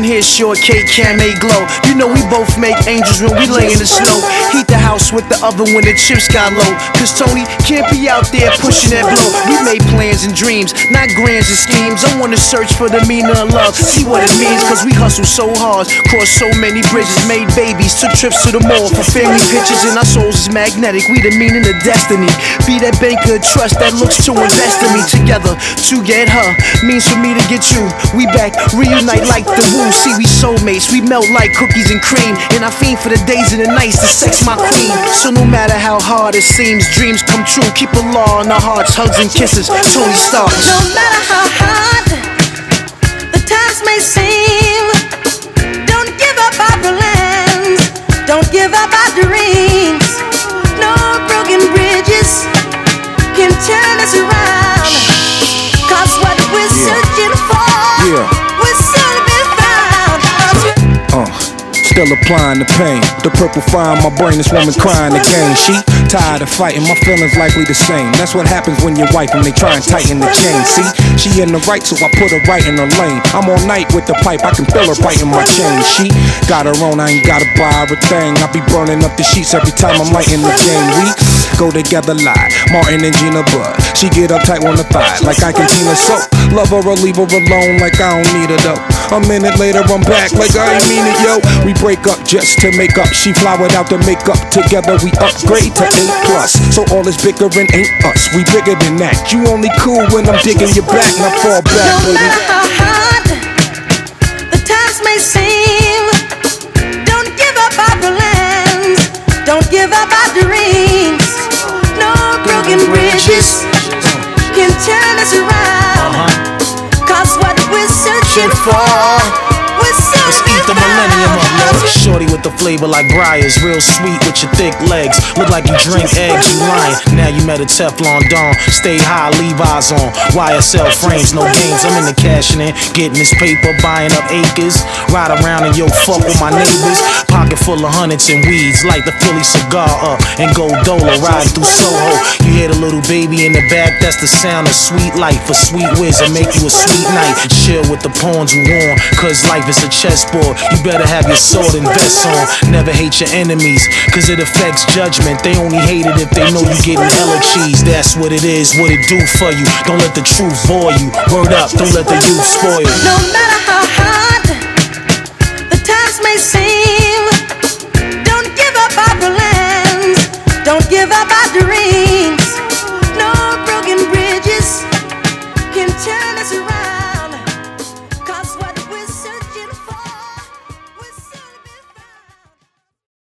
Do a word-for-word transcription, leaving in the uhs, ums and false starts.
in here, short cake, can make glow. You know we both make angels when we lay in the snow. Heat the house with the oven when the chips got low. Cause Tony can't be out there pushing that blow. We made plans and dreams, not grands and schemes. I wanna search for the meaning of love, see what it means. Cause we hustle so hard, crossed so many bridges, made babies, took trips to the mall for family pictures. And our souls is magnetic, we the meaning of destiny. Be that banker of trust that looks to invest in me. Together to get her means for me to get you. We back, reunite like the woo. See, we soulmates, we melt like cookies and cream. And I fiend for the days and the nights to sex my queen. So no matter how hard it seems, dreams come true. Keep a law in our hearts, hugs and kisses, Tony Stark. No matter how hard the times may seem, don't give up our plans, don't give up our dreams. No broken bridges can turn us around. Cause what we're yeah. searching for, yeah. we're soon to be found. Uh, still applying the pain. The purple fire in my brain, this woman crying again. She tired of fighting, my feelings likely the same. That's what happens when you're wife and they try and tighten the chain. See, she in the right, so I put her right in her lane. I'm all night with the pipe, I can feel her biting my chain. She got her own, I ain't gotta buy her a thing. I be burning up the sheets every time I'm lighting the game. We go together like Martin and Gina Bud. She get uptight on the thigh like I can Tina soap. Love her or leave her alone like I don't need her though. A minute later I'm back like I ain't mean it, yo. We break up just to make up. She fly without the makeup. Together we upgrade to A plus. So all this bickering ain't us. We bigger than that. You only cool when I'm digging your back. Now fall back, no baby. matter how hard the times may seem, don't give up our plans, don't give up our dreams. No broken bridges can turn us around. Cause what we're searching for, we're Let's eat the millennium up, Lord. Shorty with the flavor like Briars, real sweet with your thick legs. Look like you drink eggs, you lying. Now you met a Teflon Don. Stay high, Levi's on. Y S L frames, no games. I'm in the cashing in, getting this paper, buying up acres. Ride around and yo, fuck with my neighbors. Pocket full of hundreds and weeds, like the Philly cigar up and go dolo, riding through Soho. You hear the little baby in the back, that's the sound of sweet life. A sweet whiz and make you a sweet night. Chill with the pawns who warm, cause life is a chessboard. You better have your sword and vest on. Never hate your enemies, cause it affects judgment. They only hate it if they know you getting hella cheese. That's what it is, what it do for you. Don't let the truth bore you. Word up, don't let the youth spoil you. No matter how hard